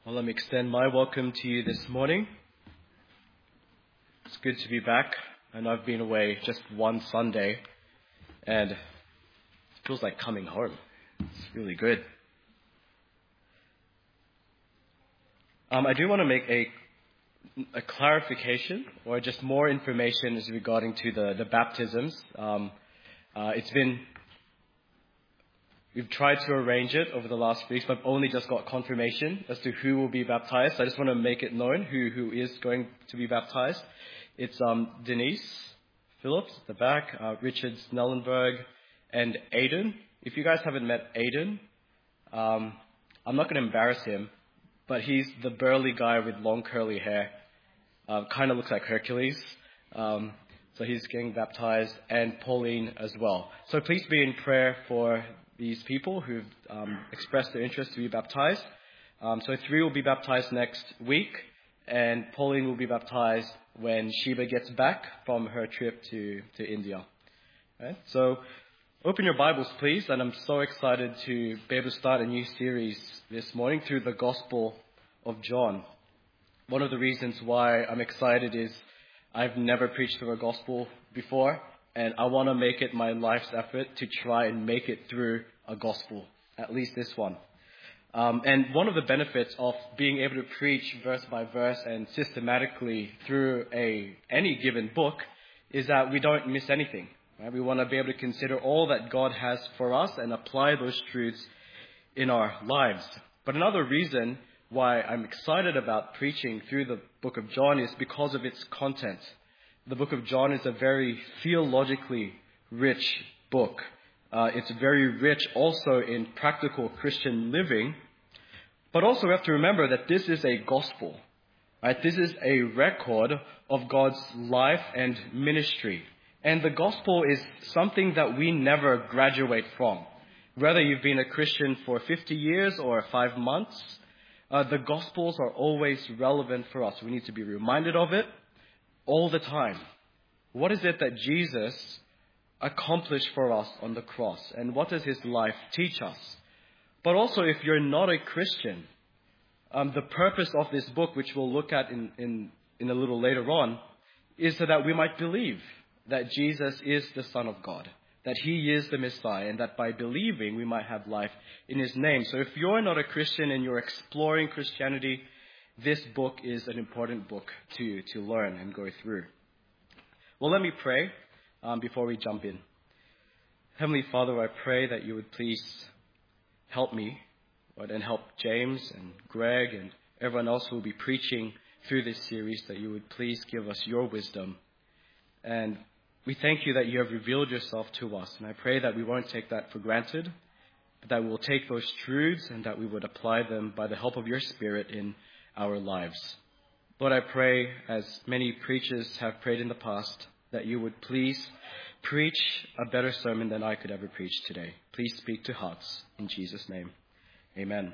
Well, let me extend my welcome to you this morning. It's good to be back. I know I've been away just one Sunday, and it feels like coming home. It's really good. I do want to make a clarification or just more information as regarding to the baptisms. We've tried to arrange it over the last weeks, but I've only just got confirmation as to who will be baptized. So I just want to make it known who is going to be baptized. It's Denise Phillips at the back, Richard Snellenberg, and Aiden. If you guys haven't met Aiden, I'm not going to embarrass him, but he's the burly guy with long curly hair. Kind of looks like Hercules. So he's getting baptized, and Pauline as well. So please be in prayer for these people who've expressed their interest to be baptized. So 3 will be baptized next week, and Pauline will be baptized when Sheba gets back from her trip to India. Right? So open your Bibles, please, and I'm so excited to be able to start a new series this morning through the Gospel of John. One of the reasons why I'm excited is I've never preached through a Gospel before, and I want to make it my life's effort to try and make it through a Gospel, at least this one. And one of the benefits of being able to preach verse by verse and systematically through any given book is that we don't miss anything. Right? We want to be able to consider all that God has for us and apply those truths in our lives. But another reason why I'm excited about preaching through the book of John is because of its content. The book of John is a very theologically rich book. It's very rich also in practical Christian living. But also we have to remember that this is a gospel. Right? This is a record of God's life and ministry. And the gospel is something that we never graduate from. Whether you've been a Christian for 50 years or 5 months, the Gospels are always relevant for us. We need to be reminded of it all the time. What is it that Jesus accomplished for us on the cross? And what does his life teach us? But also, if you're not a Christian, the purpose of this book, which we'll look at in a little later on, is so that we might believe that Jesus is the Son of God, that he is the Messiah, and that by believing we might have life in his name. So if you're not a Christian and you're exploring Christianity, this book is an important book to learn and go through. Well, let me pray before we jump in. Heavenly Father, I pray that you would please help me, Lord, and help James and Greg and everyone else who will be preaching through this series, that you would please give us your wisdom. And we thank you that you have revealed yourself to us, and I pray that we won't take that for granted, but that we will take those truths and that we would apply them by the help of your Spirit in our lives. Lord, I pray, as many preachers have prayed in the past, that you would please preach a better sermon than I could ever preach today. Please speak to hearts. In Jesus' name, amen.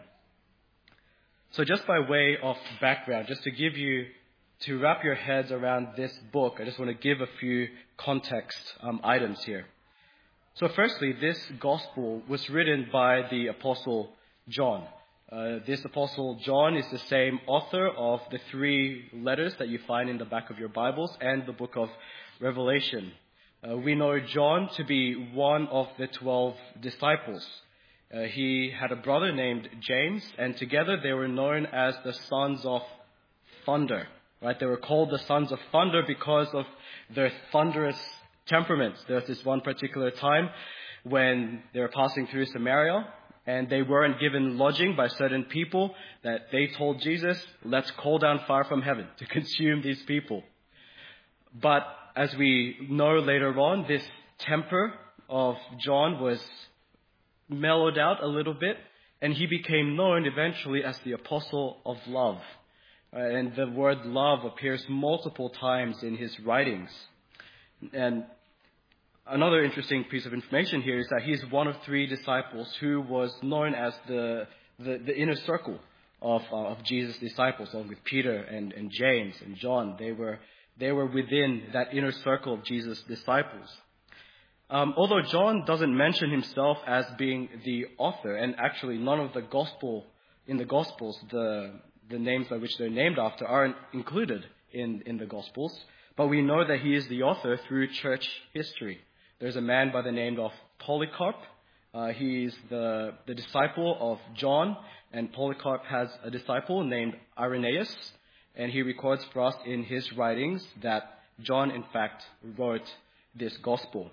So just by way of background, just to wrap your heads around this book, I just want to give a few context items here. So firstly, this gospel was written by the Apostle John. This Apostle John is the same author of the 3 letters that you find in the back of your Bibles and the book of Revelation. We know John to be one of the 12 disciples. He had a brother named James, and together they were known as the sons of thunder. Right? They were called the sons of thunder because of their thunderous temperaments. There was this one particular time when they were passing through Samaria, and they weren't given lodging by certain people, that they told Jesus, let's call down fire from heaven to consume these people. But as we know later on, this temper of John was mellowed out a little bit, and he became known eventually as the Apostle of Love. And the word love appears multiple times in his writings. And another interesting piece of information here is that he's one of 3 disciples who was known as the inner circle of Jesus' disciples, along with Peter and James and John. They were within that inner circle of Jesus' disciples. Although John doesn't mention himself as being the author, and actually none of the Gospels, the the names by which they're named after aren't included in the Gospels, but we know that he is the author through church history. There's a man by the name of Polycarp. He's the disciple of John, and Polycarp has a disciple named Irenaeus, and he records for us in his writings that John, in fact, wrote this gospel.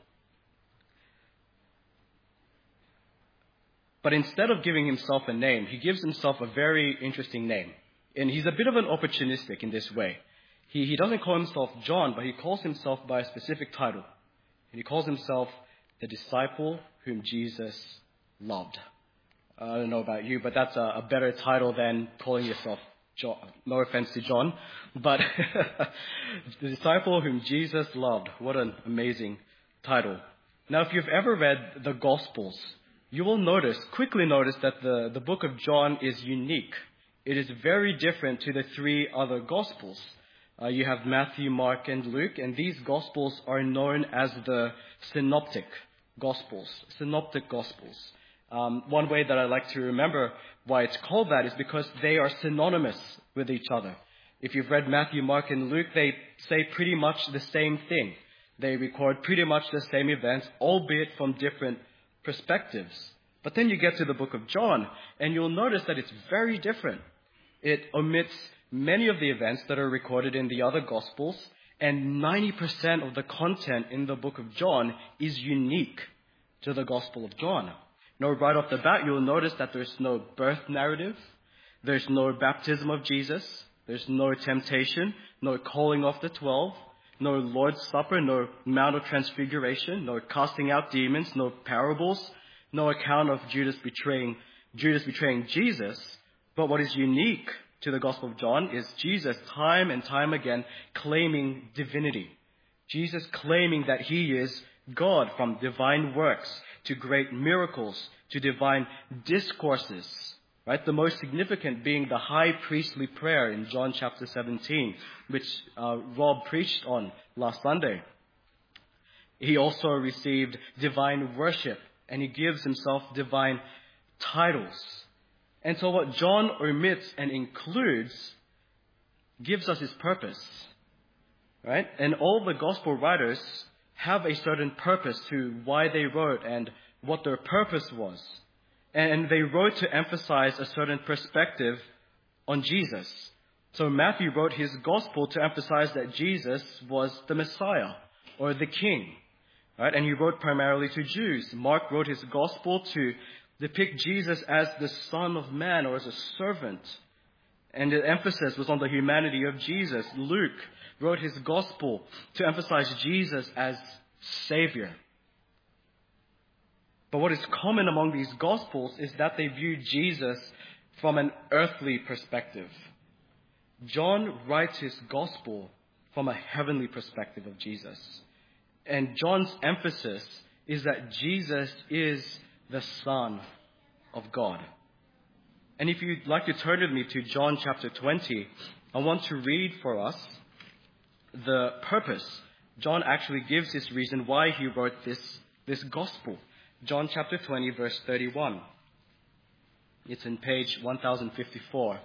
But instead of giving himself a name, he gives himself a very interesting name. And he's a bit of an opportunistic in this way. He doesn't call himself John, but he calls himself by a specific title. And he calls himself the disciple whom Jesus loved. I don't know about you, but that's a better title than calling yourself John. No offense to John, but the disciple whom Jesus loved. What an amazing title. Now, if you've ever read the Gospels, you will quickly notice that the book of John is unique. It is very different to the three other Gospels. You have Matthew, Mark, and Luke, and these Gospels are known as the Synoptic Gospels. Synoptic Gospels. One way that I like to remember why it's called that is because they are synonymous with each other. If you've read Matthew, Mark, and Luke, they say pretty much the same thing. They record pretty much the same events, albeit from different perspectives. But then you get to the book of John, and you'll notice that it's very different. It omits many of the events that are recorded in the other Gospels, and 90% of the content in the book of John is unique to the Gospel of John. Now, right off the bat, you'll notice that there's no birth narrative, there's no baptism of Jesus, there's no temptation, no calling of the 12, no Lord's Supper, no Mount of Transfiguration, no casting out demons, no parables, no account of Judas betraying Jesus. But what is unique to the Gospel of John is Jesus time and time again claiming divinity. Jesus claiming that he is God, from divine works to great miracles to divine discourses. Right? The most significant being the high priestly prayer in John chapter 17, which Rob preached on last Sunday. He also received divine worship, and he gives himself divine titles. And so what John omits and includes gives us his purpose. Right? And all the gospel writers have a certain purpose to why they wrote and what their purpose was. And they wrote to emphasize a certain perspective on Jesus. So Matthew wrote his gospel to emphasize that Jesus was the Messiah or the King. Right? And he wrote primarily to Jews. Mark wrote his gospel to depict Jesus as the Son of Man or as a servant. And the emphasis was on the humanity of Jesus. Luke wrote his gospel to emphasize Jesus as Savior. But what is common among these Gospels is that they view Jesus from an earthly perspective. John writes his Gospel from a heavenly perspective of Jesus. And John's emphasis is that Jesus is the Son of God. And if you'd like to turn with me to John chapter 20, I want to read for us the purpose. John actually gives his reason why he wrote this Gospel. John chapter 20, verse 31. It's in page 1054.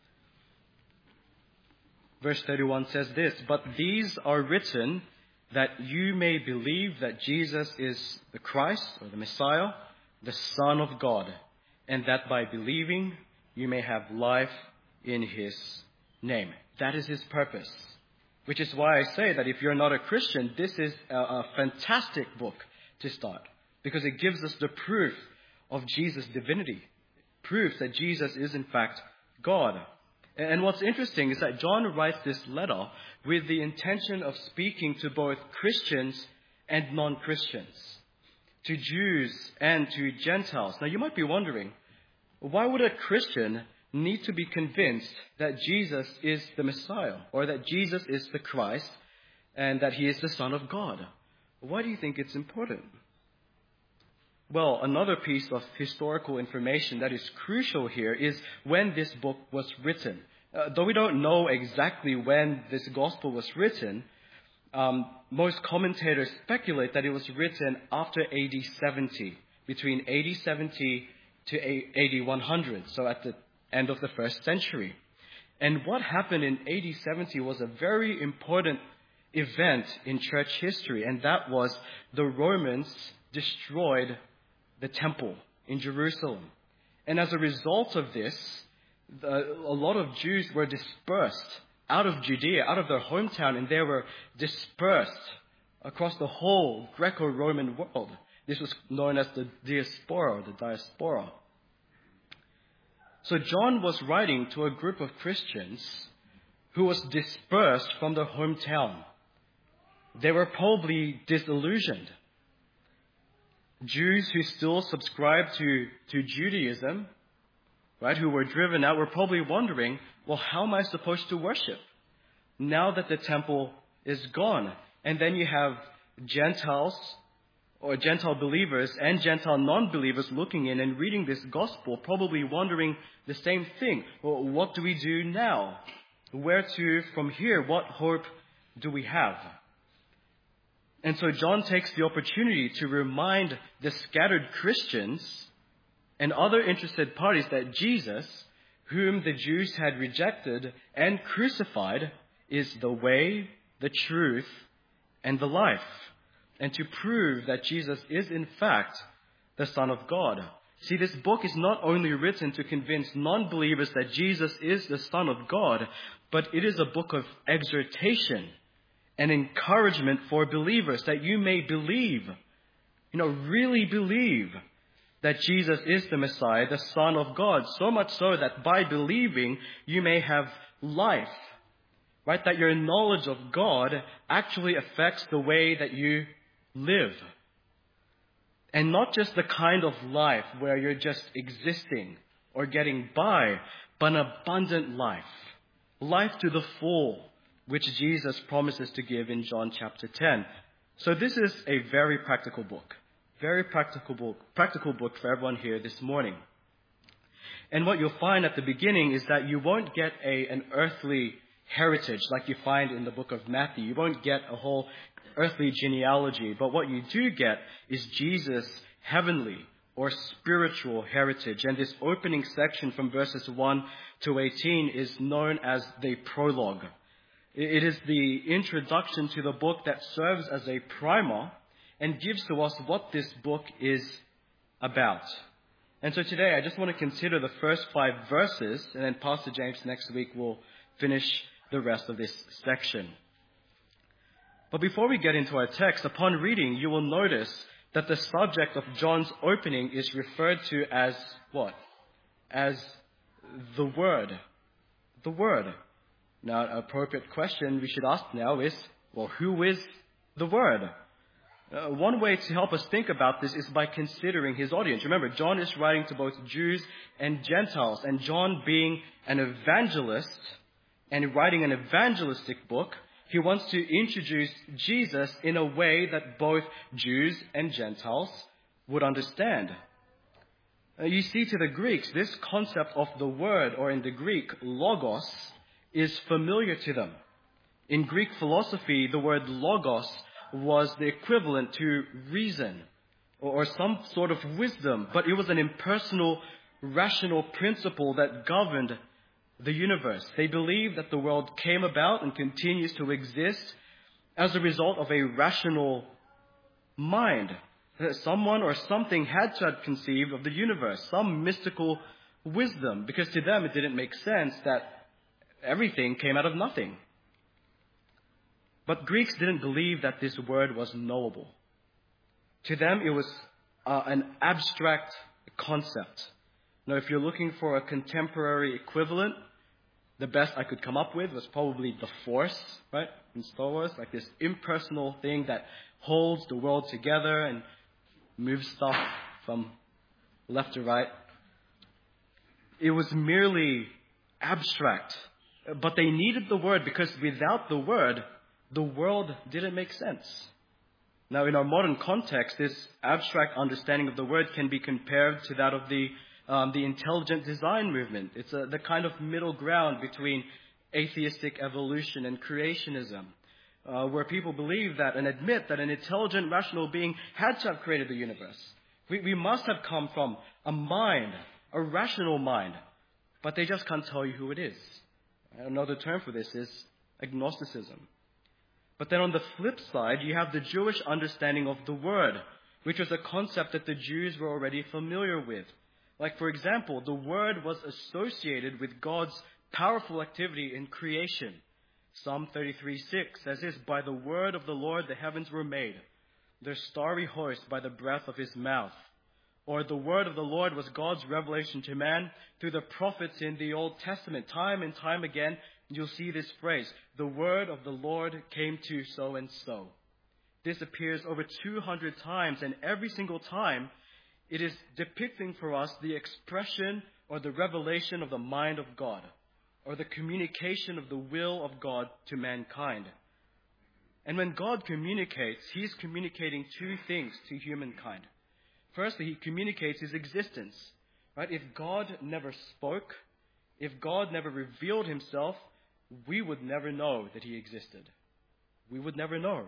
Verse 31 says this, "But these are written that you may believe that Jesus is the Christ, or the Messiah, the Son of God, and that by believing you may have life in his name." That is his purpose. Which is why I say that if you're not a Christian, this is a fantastic book to start. Because it gives us the proof of Jesus' divinity. Proves that Jesus is in fact God. And what's interesting is that John writes this letter with the intention of speaking to both Christians and non-Christians. To Jews and to Gentiles. Now you might be wondering, why would a Christian need to be convinced that Jesus is the Messiah, or that Jesus is the Christ, and that he is the Son of God? Why do you think it's important? Well, another piece of historical information that is crucial here is when this book was written. Though we don't know exactly when this gospel was written, most commentators speculate that it was written after AD 70, between AD 70 to AD 100, so at the end of the first century. And what happened in AD 70 was a very important event in church history, and that was the Romans destroyed the temple in Jerusalem. And as a result of this, a lot of Jews were dispersed out of Judea, out of their hometown, and they were dispersed across the whole Greco-Roman world. This was known as the diaspora. So John was writing to a group of Christians who was dispersed from their hometown. They were probably disillusioned. Jews who still subscribed to Judaism, right, who were driven out, were probably wondering, well, how am I supposed to worship now that the temple is gone? And then you have Gentiles or Gentile believers and Gentile non-believers looking in and reading this gospel, probably wondering the same thing. Well, what do we do now? Where to from here? What hope do we have? And so John takes the opportunity to remind the scattered Christians and other interested parties that Jesus, whom the Jews had rejected and crucified, is the way, the truth, and the life. And to prove that Jesus is in fact the Son of God. See, this book is not only written to convince non-believers that Jesus is the Son of God, but it is a book of exhortation and encouragement for believers that you may believe, really believe that Jesus is the Messiah, the Son of God, so much so that by believing you may have life, right? That your knowledge of God actually affects the way that you live. And not just the kind of life where you're just existing or getting by, but an abundant life. Life to the full, which Jesus promises to give in John chapter 10. So this is a very practical book. Very practical book for everyone here this morning. And what you'll find at the beginning is that you won't get an earthly heritage like you find in the book of Matthew. You won't get a whole earthly genealogy. But what you do get is Jesus' heavenly or spiritual heritage. And this opening section from verses 1 to 18 is known as the prologue. It is the introduction to the book that serves as a primer and gives to us what this book is about. And so today I just want to consider the first 5 verses, and then Pastor James next week will finish the rest of this section. But before we get into our text, upon reading, you will notice that the subject of John's opening is referred to as what? As the Word. The Word. Now, an appropriate question we should ask now is, well, who is the Word? One way to help us think about this is by considering his audience. Remember, John is writing to both Jews and Gentiles, and John, being an evangelist and writing an evangelistic book, he wants to introduce Jesus in a way that both Jews and Gentiles would understand. You see, to the Greeks, this concept of the Word, or in the Greek, logos, is familiar to them. In Greek philosophy, the word logos was the equivalent to reason or some sort of wisdom, but it was an impersonal, rational principle that governed the universe. They believed that the world came about and continues to exist as a result of a rational mind. That someone or something had to have conceived of the universe, some mystical wisdom, because to them it didn't make sense that everything came out of nothing. But Greeks didn't believe that this word was knowable. To them, it was an abstract concept. Now, if you're looking for a contemporary equivalent, the best I could come up with was probably the Force, right? In Star Wars, like this impersonal thing that holds the world together and moves stuff from left to right. It was merely abstract. But they needed the word because without the word, the world didn't make sense. Now, in our modern context, this abstract understanding of the word can be compared to that of the intelligent design movement. It's the kind of middle ground between atheistic evolution and creationism, where people believe that and admit that an intelligent, rational being had to have created the universe. We must have come from a mind, a rational mind, but they just can't tell you who it is. Another term for this is agnosticism. But then on the flip side, you have the Jewish understanding of the Word, which was a concept that the Jews were already familiar with. Like, for example, the Word was associated with God's powerful activity in creation. Psalm 33:6 says this, "By the word of the Lord the heavens were made, their starry host by the breath of his mouth." Or the word of the Lord was God's revelation to man through the prophets in the Old Testament. Time and time again, you'll see this phrase, "The word of the Lord came to so and so." This appears over 200 times, and every single time it is depicting for us the expression or the revelation of the mind of God, or the communication of the will of God to mankind. And when God communicates, He's communicating two things to humankind. Firstly, He communicates His existence. Right? If God never spoke, if God never revealed Himself, we would never know that He existed. We would never know.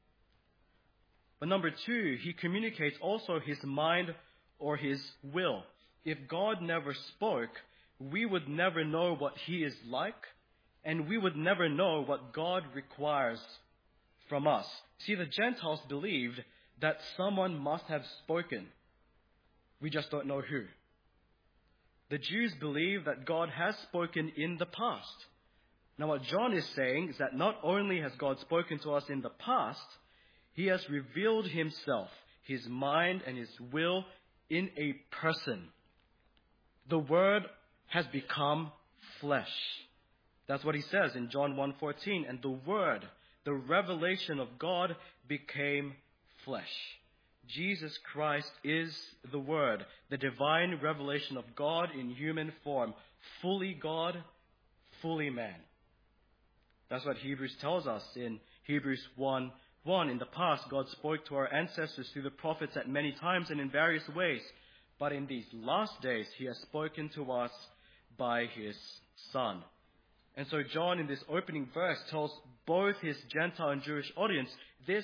But number two, He communicates also His mind or His will. If God never spoke, we would never know what He is like, and we would never know what God requires from us. See, the Gentiles believed that someone must have spoken. We just don't know who. The Jews believe that God has spoken in the past. Now, what John is saying is that not only has God spoken to us in the past, He has revealed Himself, His mind and His will in a person. The Word has become flesh. That's what He says in John 1:14. And the Word, the revelation of God, became flesh. Jesus Christ is the Word, the divine revelation of God in human form, fully God, fully man. That's what Hebrews tells us in Hebrews 1:1. In the past, God spoke to our ancestors through the prophets at many times and in various ways. But in these last days, He has spoken to us by His Son. And so John, in this opening verse, tells both his Gentile and Jewish audience, this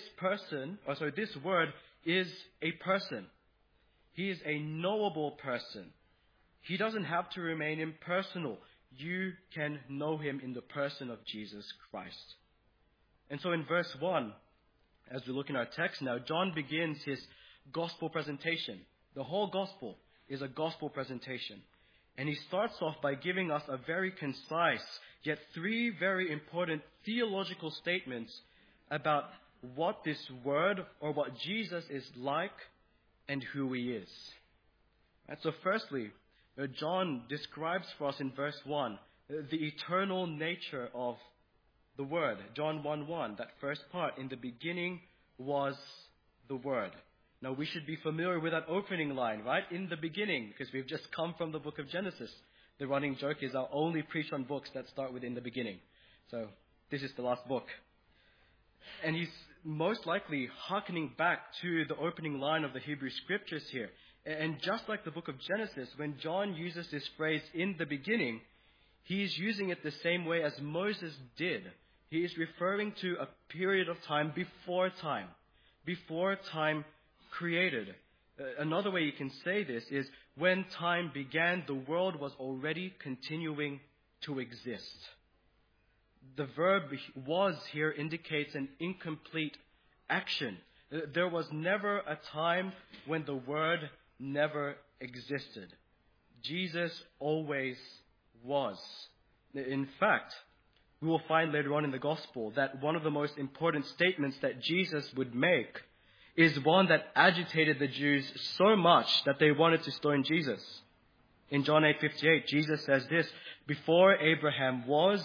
Word is a person. He is a knowable person. He doesn't have to remain impersonal. You can know Him in the person of Jesus Christ. And so in verse 1, as we look in our text now, John begins his gospel presentation. The whole gospel is a gospel presentation. And he starts off by giving us a very concise, yet three very important theological statements about what this Word or what Jesus is like and who He is. And so firstly, John describes for us in verse 1 the eternal nature of the Word. John 1:1, that first part, in the beginning was the Word. Now we should be familiar with that opening line, right? In the beginning, because we've just come from the book of Genesis. The running joke is I'll only preach on books that start with in the beginning. So this is the last book. And he's most likely hearkening back to the opening line of the Hebrew Scriptures here. And just like the book of Genesis, when John uses this phrase, in the beginning, he's using it the same way as Moses did. He is referring to a period of time before time created. Another way you can say this is, when time began, the world was already continuing to exist. The verb was here indicates an incomplete action. There was never a time when the Word never existed. Jesus always was. In fact, we will find later on in the Gospel that one of the most important statements that Jesus would make is one that agitated the Jews so much that they wanted to stone Jesus. In John 8:58, Jesus says this, "Before Abraham was,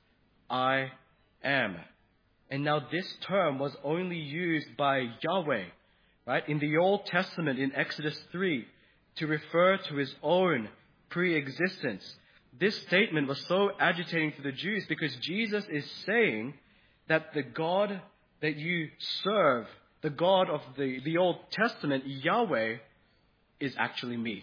I am." And now this term was only used by Yahweh, right, in the Old Testament in Exodus 3 to refer to His own pre-existence. This statement was so agitating to the Jews because Jesus is saying that the God that you serve, the God of the Old Testament, Yahweh, is actually me.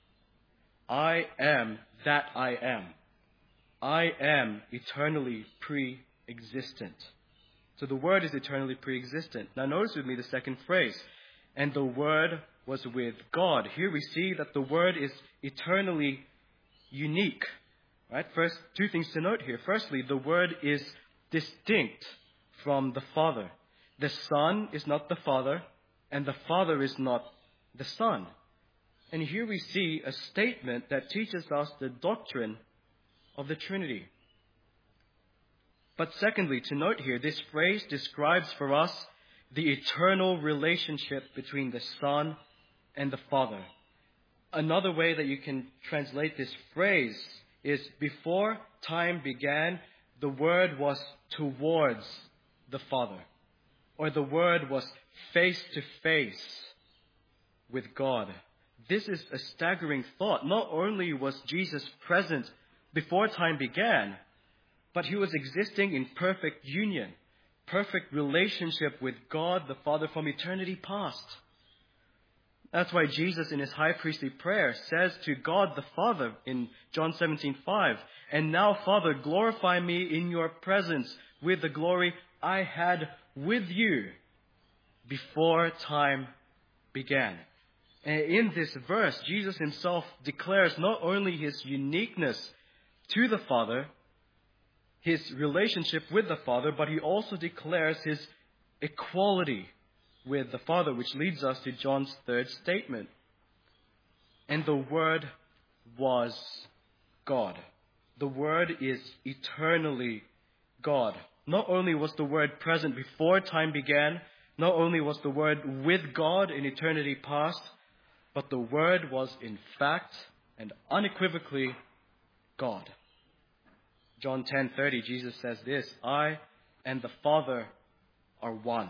I am that I am. I am eternally pre-existent. So the Word is eternally pre-existent. Now notice with me the second phrase. And the Word was with God. Here we see that the Word is eternally unique. Right? First, two things to note here. Firstly, the Word is distinct from the Father. The Son is not the Father, and the Father is not the Son. And here we see a statement that teaches us the doctrine of the Trinity. But secondly, to note here, this phrase describes for us the eternal relationship between the Son and the Father. Another way that you can translate this phrase is, before time began, the Word was towards the Father. Or the Word was face to face with God. This is a staggering thought. Not only was Jesus present before time began, but he was existing in perfect union, perfect relationship with God the Father from eternity past. That's why Jesus in his high priestly prayer says to God the Father in John 17:5, "And now, Father, glorify me in your presence with the glory I had with you before time began." And in this verse, Jesus himself declares not only his uniqueness to the Father, his relationship with the Father, but he also declares his equality with the Father, which leads us to John's third statement. And the Word was God. The Word is eternally God. Not only was the Word present before time began, not only was the Word with God in eternity past, but the Word was in fact and unequivocally God. John 10:30, Jesus says this, "I and the Father are one."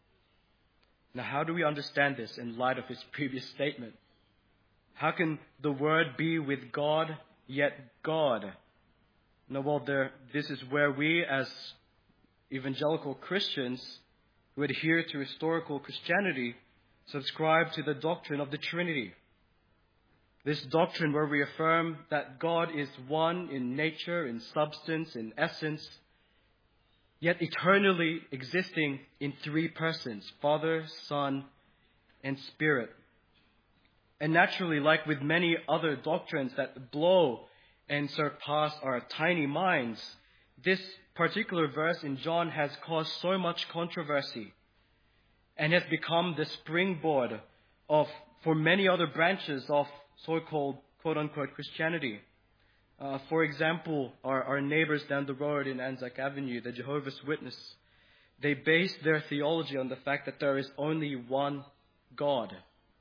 Now, how do we understand this in light of his previous statement? How can the Word be with God, yet God? Now, this is where we, as evangelical Christians who adhere to historical Christianity, subscribe to the doctrine of the Trinity. This doctrine where we affirm that God is one in nature, in substance, in essence, yet eternally existing in three persons, Father, Son, and Spirit. And naturally, like with many other doctrines that blow and surpass our tiny minds, this particular verse in John has caused so much controversy and has become the springboard for many other branches of so-called quote-unquote Christianity. For example, our neighbors down the road in Anzac Avenue, the Jehovah's Witnesses, they base their theology on the fact that there is only one God,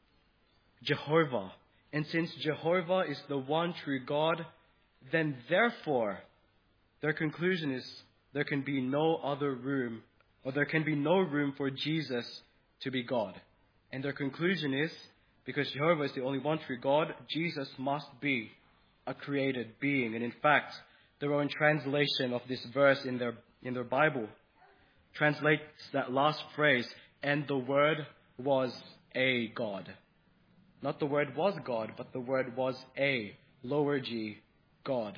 Jehovah. And since Jehovah is the one true God, then therefore their conclusion is there can be no other room, or there can be no room for Jesus to be God. And their conclusion is, because Jehovah is the only one true God, Jesus must be a created being. And in fact, their own translation of this verse in their Bible translates that last phrase, "And the Word was a God." Not the Word was God, but the Word was a, lower G, God.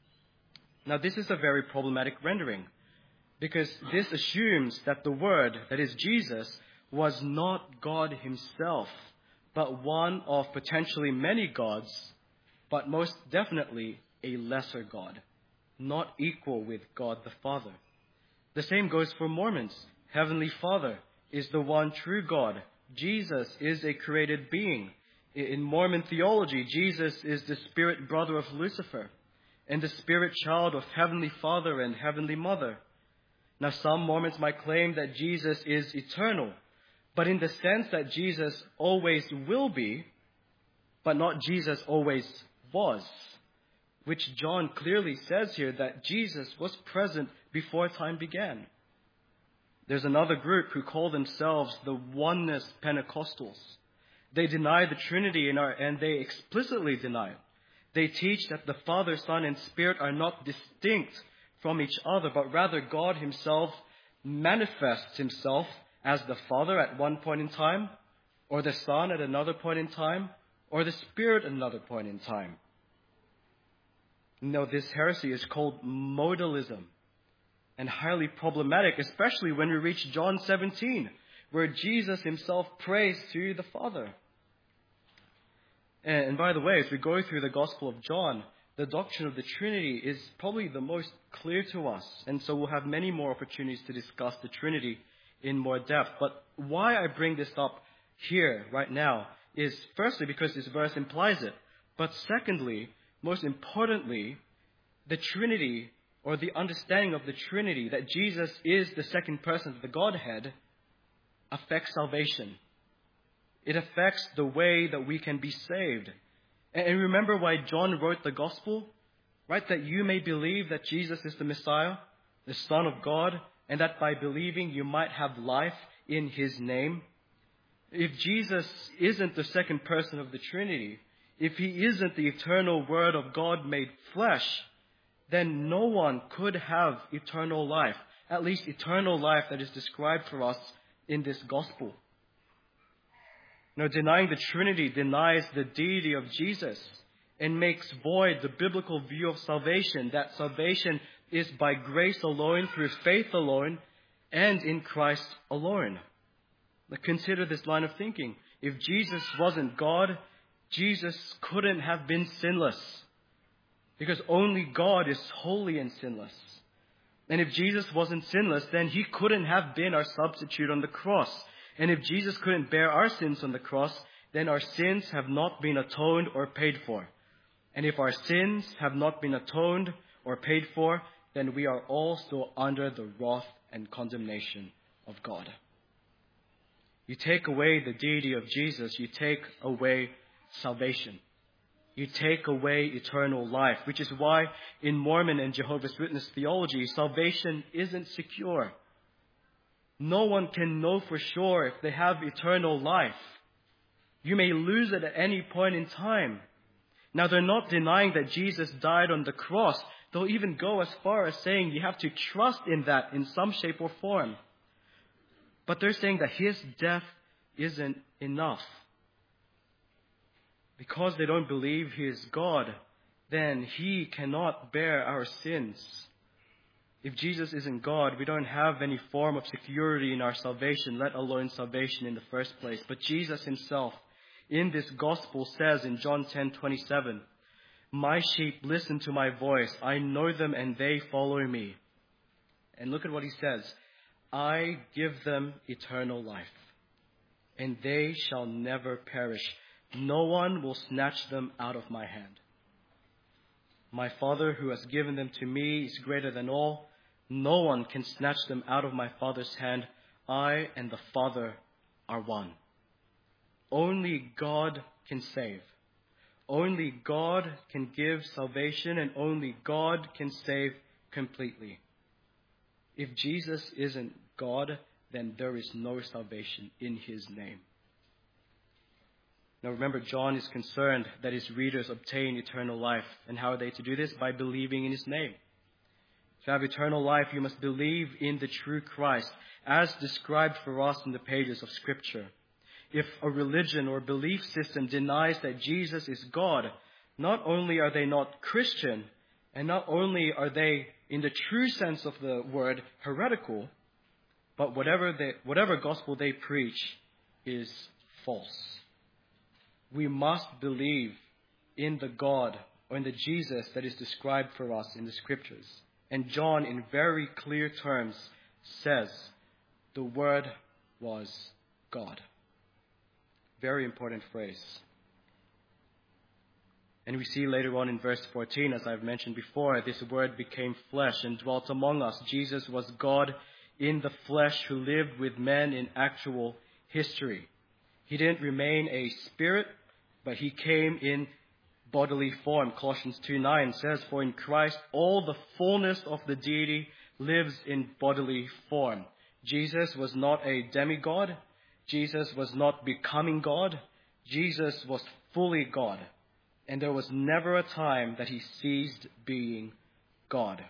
Now, this is a very problematic rendering, because this assumes that the Word, that is Jesus, was not God himself, but one of potentially many gods, but most definitely a lesser God, not equal with God the Father. The same goes for Mormons. Heavenly Father is the one true God. Jesus is a created being. In Mormon theology, Jesus is the spirit brother of Lucifer and the spirit child of Heavenly Father and Heavenly Mother. Now, some Mormons might claim that Jesus is eternal, but in the sense that Jesus always will be, but not Jesus always was, which John clearly says here that Jesus was present before time began. There's another group who call themselves the Oneness Pentecostals. They deny the Trinity and they explicitly deny it. They teach that the Father, Son, and Spirit are not distinct from each other, but rather God himself manifests himself as the Father at one point in time, or the Son at another point in time, or the Spirit at another point in time. No, this heresy is called modalism and highly problematic, especially when we reach John 17, where Jesus himself prays to the Father. And by the way, as we go through the Gospel of John, the doctrine of the Trinity is probably the most clear to us. And so we'll have many more opportunities to discuss the Trinity in more depth. But why I bring this up here right now is firstly because this verse implies it. But secondly, most importantly, the Trinity, or the understanding of the Trinity, that Jesus is the second person of the Godhead, affects salvation. It affects the way that we can be saved. And remember why John wrote the gospel, right? That you may believe that Jesus is the Messiah, the Son of God, and that by believing you might have life in his name. If Jesus isn't the second person of the Trinity, if he isn't the eternal Word of God made flesh, then no one could have eternal life, at least eternal life that is described for us in this gospel. Now, denying the Trinity denies the deity of Jesus and makes void the biblical view of salvation, that salvation is by grace alone, through faith alone, and in Christ alone. Now, consider this line of thinking. If Jesus wasn't God, Jesus couldn't have been sinless, because only God is holy and sinless. And if Jesus wasn't sinless, then he couldn't have been our substitute on the cross. And if Jesus couldn't bear our sins on the cross, then our sins have not been atoned or paid for. And if our sins have not been atoned or paid for, then we are all still under the wrath and condemnation of God. You take away the deity of Jesus, you take away salvation. You take away eternal life, which is why in Mormon and Jehovah's Witness theology, salvation isn't secure. No one can know for sure if they have eternal life. You may lose it at any point in time. Now, they're not denying that Jesus died on the cross. They'll even go as far as saying you have to trust in that in some shape or form. But they're saying that his death isn't enough. Because they don't believe he is God, then he cannot bear our sins. If Jesus isn't God, we don't have any form of security in our salvation, let alone salvation in the first place. But Jesus himself, in this gospel, says in John 10:27, "My sheep listen to my voice. I know them and they follow me." And look at what he says. "I give them eternal life, and they shall never perish. No one will snatch them out of my hand. My Father who has given them to me is greater than all. No one can snatch them out of my Father's hand. I and the Father are one." Only God can save. Only God can give salvation, and only God can save completely. If Jesus isn't God, then there is no salvation in his name. Now remember, John is concerned that his readers obtain eternal life. And how are they to do this? By believing in his name. To have eternal life, you must believe in the true Christ, as described for us in the pages of Scripture. If a religion or belief system denies that Jesus is God, not only are they not Christian, and not only are they, in the true sense of the word, heretical, but whatever gospel they preach is false. We must believe in the God, or in the Jesus that is described for us in the Scriptures. And John, in very clear terms, says, the Word was God. Very important phrase. And we see later on in verse 14, as I've mentioned before, this Word became flesh and dwelt among us. Jesus was God in the flesh who lived with men in actual history. He didn't remain a spirit, but he came in bodily form. Colossians 2:9 says, "For in Christ all the fullness of the deity lives in bodily form." Jesus was not a demigod. Jesus was not becoming God. Jesus was fully God. And there was never a time that he ceased being God.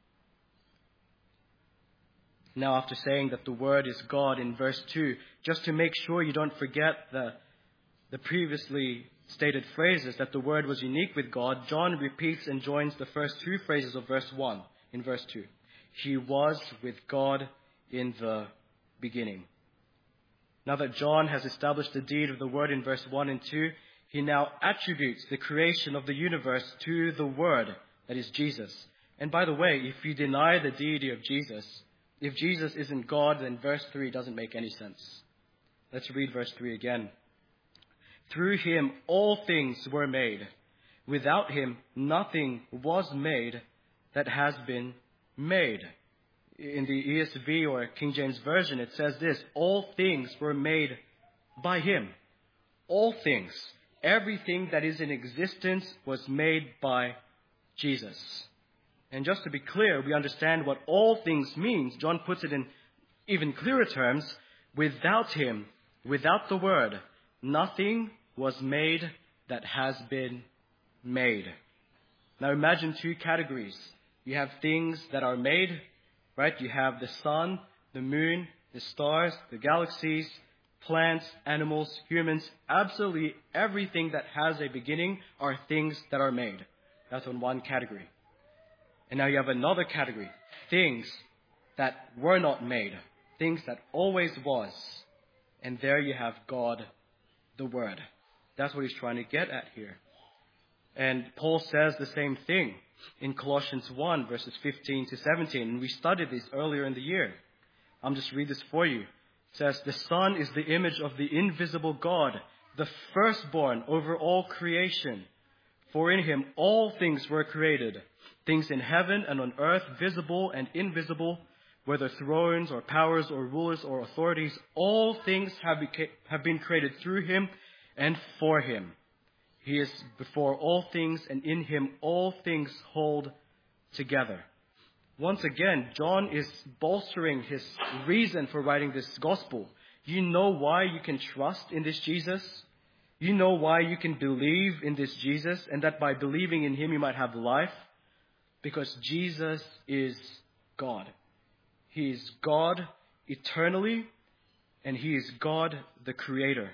Now, after saying that the Word is God in verse 2, just to make sure you don't forget the previously stated phrases that the Word was unique with God, John repeats and joins the first two phrases of verse 1 in verse 2. He was with God in the beginning. Now that John has established the deed of the Word in verse 1 and 2, he now attributes the creation of the universe to the Word, that is Jesus. And by the way, if you deny the deity of Jesus, if Jesus isn't God, then verse 3 doesn't make any sense. Let's read verse 3 again. Through him all things were made. Without him nothing was made that has been made. In the ESV or King James Version, it says this: all things were made by him. All things. Everything that is in existence was made by Jesus. And just to be clear, we understand what all things means. John puts it in even clearer terms. Without him, without the Word, nothing was made that has been made. Now imagine two categories. You have things that are made, right? You have the sun, the moon, the stars, the galaxies, plants, animals, humans. Absolutely everything that has a beginning are things that are made. That's on one category. And now you have another category. Things that were not made. Things that always was. And there you have God, the Word. That's what he's trying to get at here. And Paul says the same thing in Colossians 1, verses 15 to 17. And we studied this earlier in the year. I'll just read this for you. It says, the Son is the image of the invisible God, the firstborn over all creation. For in him all things were created, things in heaven and on earth, visible and invisible, whether thrones or powers or rulers or authorities. All things have been created through him and for him. He is before all things, and in him all things hold together. Once again, John is bolstering his reason for writing this gospel. You know why you can trust in this Jesus? You know why you can believe in this Jesus, and that by believing in him you might have life? Because Jesus is God. He is God eternally, and he is God the Creator.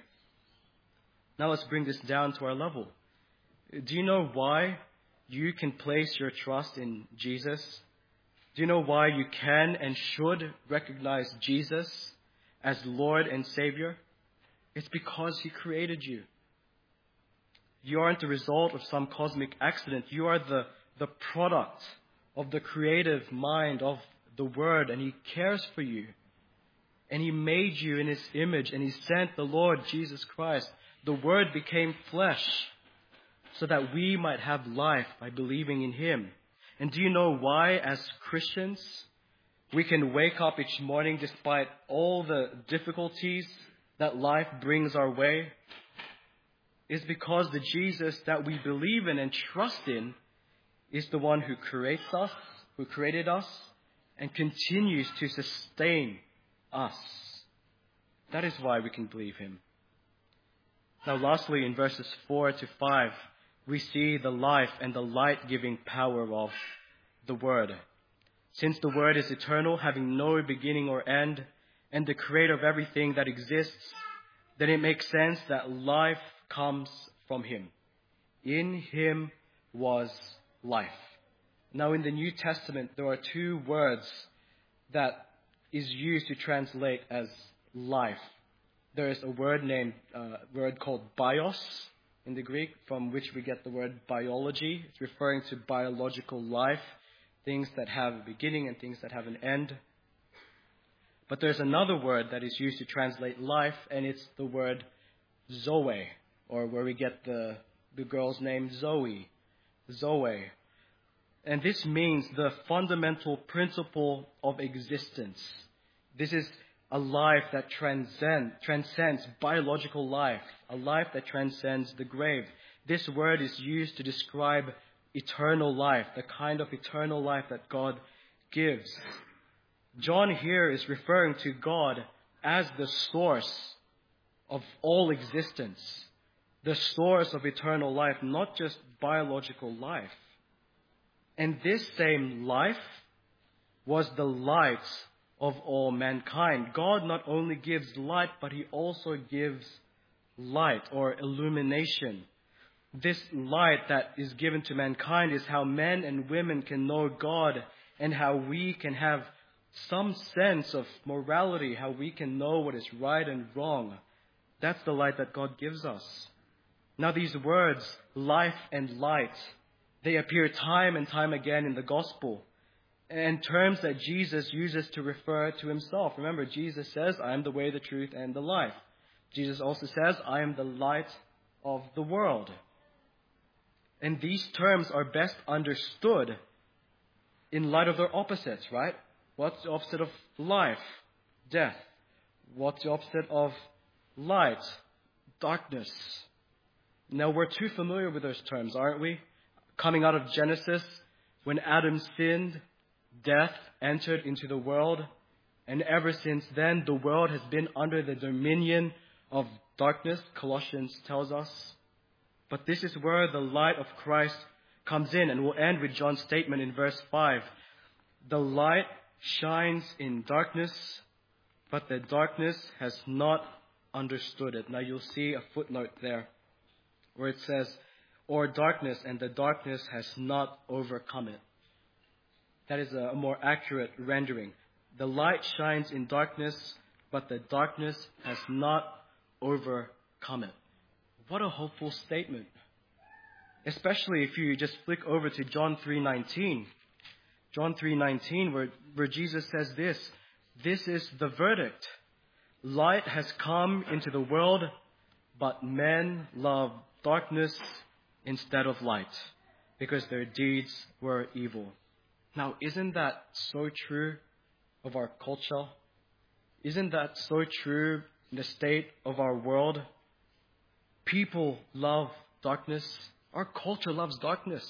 Now let's bring this down to our level. Do you know why you can place your trust in Jesus? Do you know why you can and should recognize Jesus as Lord and Savior? It's because he created you. You aren't the result of some cosmic accident. You are the product of the creative mind of the Word, and he cares for you. And he made you in his image, and he sent the Lord Jesus Christ. The Word became flesh so that we might have life by believing in him. And do you know why, as Christians, we can wake up each morning despite all the difficulties that life brings our way? It's because the Jesus that we believe in and trust in is the one who creates us, who created us, and continues to sustain us. That is why we can believe him. Now lastly, in verses 4 to 5, we see the life and the light-giving power of the Word. Since the Word is eternal, having no beginning or end, and the creator of everything that exists, then it makes sense that life comes from him. In him was life. Now in the New Testament, there are two words that is used to translate as life. There is a word called bios in the Greek, from which we get the word biology. It's referring to biological life, things that have a beginning and things that have an end. But there's another word that is used to translate life, and it's the word zoe, or where we get the girl's name Zoe. Zoe. And this means the fundamental principle of existence. This is a life that transcends biological life, a life that transcends the grave. This word is used to describe eternal life, the kind of eternal life that God gives. John here is referring to God as the source of all existence, the source of eternal life, not just biological life. And this same life was the light of all mankind. God not only gives light, but he also gives light or illumination. This light that is given to mankind is how men and women can know God, and how we can have some sense of morality, how we can know what is right and wrong. That's the light that God gives us. Now these words, life and light, they appear time and time again in the gospel, and terms that Jesus uses to refer to himself. Remember, Jesus says, I am the way, the truth, and the life. Jesus also says, I am the light of the world. And these terms are best understood in light of their opposites, right? What's the opposite of life? Death. What's the opposite of light? Darkness. Now, we're too familiar with those terms, aren't we? Coming out of Genesis, when Adam sinned, death entered into the world. And ever since then, the world has been under the dominion of darkness, Colossians tells us. But this is where the light of Christ comes in. And we'll end with John's statement in verse 5. The light shines in darkness, but the darkness has not understood it. Now you'll see a footnote there where it says, or darkness, and the darkness has not overcome it. That is a more accurate rendering. The light shines in darkness, but the darkness has not overcome it. What a hopeful statement. Especially if you just flick over to John 3:19. John 3:19, where Jesus says this, this is the verdict. Light has come into the world, but men love darkness instead of light, because their deeds were evil. Now, isn't that so true of our culture? Isn't that so true in the state of our world? People love darkness. Our culture loves darkness.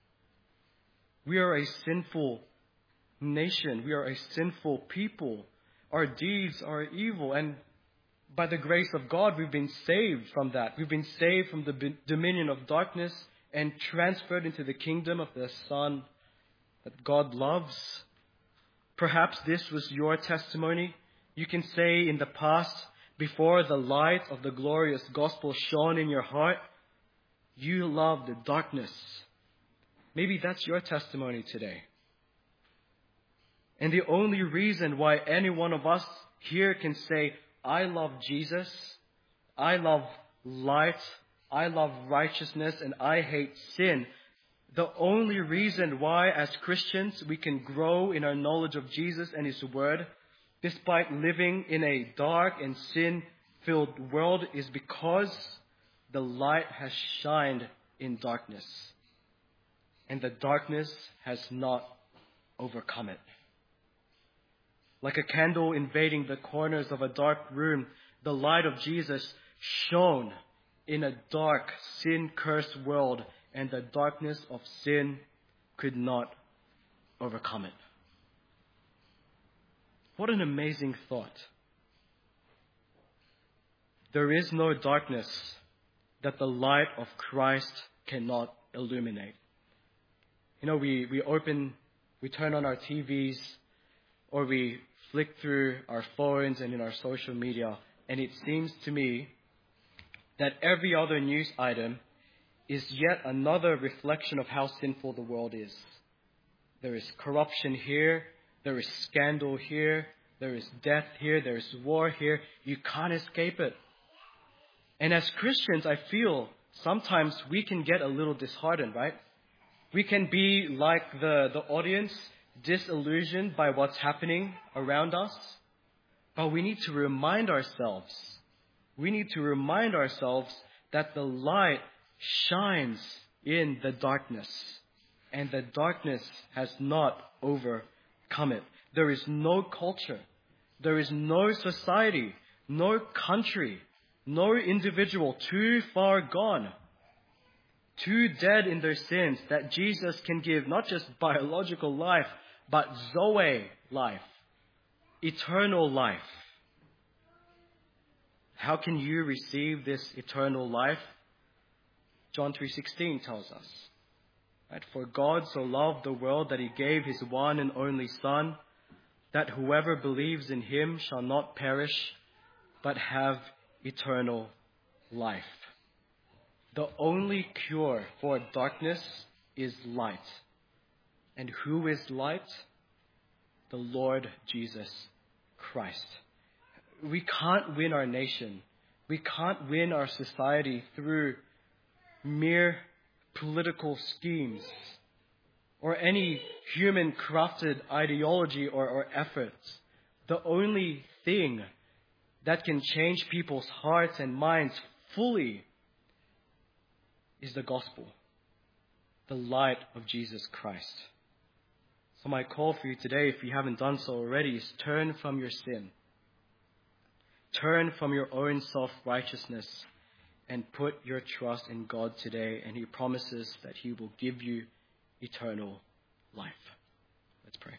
We are a sinful nation. We are a sinful people. Our deeds are evil. And by the grace of God, we've been saved from that. We've been saved from the dominion of darkness and transferred into the kingdom of the Son that God loves. Perhaps this was your testimony. You can say in the past, before the light of the glorious gospel shone in your heart, you loved the darkness. Maybe that's your testimony today. And the only reason why any one of us here can say, I love Jesus, I love light, I love righteousness, and I hate sin, the only reason why as Christians we can grow in our knowledge of Jesus and His Word, despite living in a dark and sin-filled world, is because the light has shined in darkness, and the darkness has not overcome it. Like a candle invading the corners of a dark room, the light of Jesus shone in a dark, sin-cursed world, and the darkness of sin could not overcome it. What an amazing thought. There is no darkness that the light of Christ cannot illuminate. You know, we turn on our TVs, or we flick through our phones and in our social media, and it seems to me that every other news item is yet another reflection of how sinful the world is. There is corruption here, there is scandal here, there is death here, there is war here. You can't escape it. And as Christians, I feel sometimes we can get a little disheartened, right? We can be like the audience, disillusioned by what's happening around us. But we need to remind ourselves that the light shines in the darkness, and the darkness has not overcome it. There is no culture, there is no society, no country, no individual too far gone, too dead in their sins, that Jesus can give not just biological life, but Zoe life, eternal life. How can you receive this eternal life? John 3:16 tells us, right? For God so loved the world that He gave His one and only Son, that whoever believes in Him shall not perish, but have eternal life. The only cure for darkness is light. And who is light? The Lord Jesus Christ. We can't win our nation. We can't win our society through mere political schemes or any human crafted ideology or efforts. The only thing that can change people's hearts and minds fully is the gospel, the light of Jesus Christ. So my call for you today, if you haven't done so already, is turn from your sin. Turn from your own self-righteousness and put your trust in God today, and He promises that He will give you eternal life. Let's pray.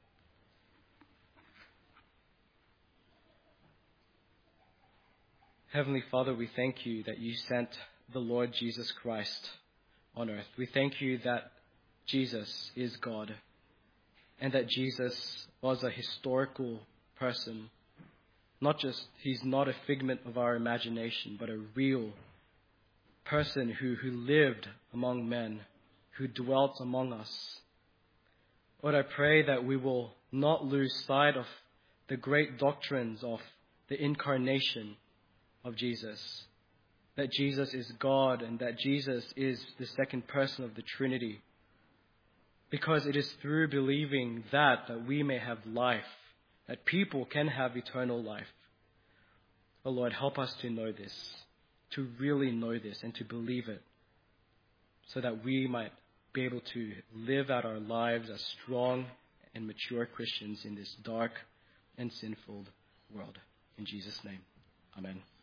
Heavenly Father, we thank you that you sent the Lord Jesus Christ on earth. We thank you that Jesus is God and that Jesus was a historical person. He's not a figment of our imagination, but a real person who lived among men, who dwelt among us. Lord, I pray that we will not lose sight of the great doctrines of the incarnation of Jesus, that Jesus is God and that Jesus is the second person of the Trinity, because it is through believing that we may have life, that people can have eternal life. Oh Lord, help us to know this, to really know this and to believe it, so that we might be able to live out our lives as strong and mature Christians in this dark and sinful world. In Jesus' name, amen.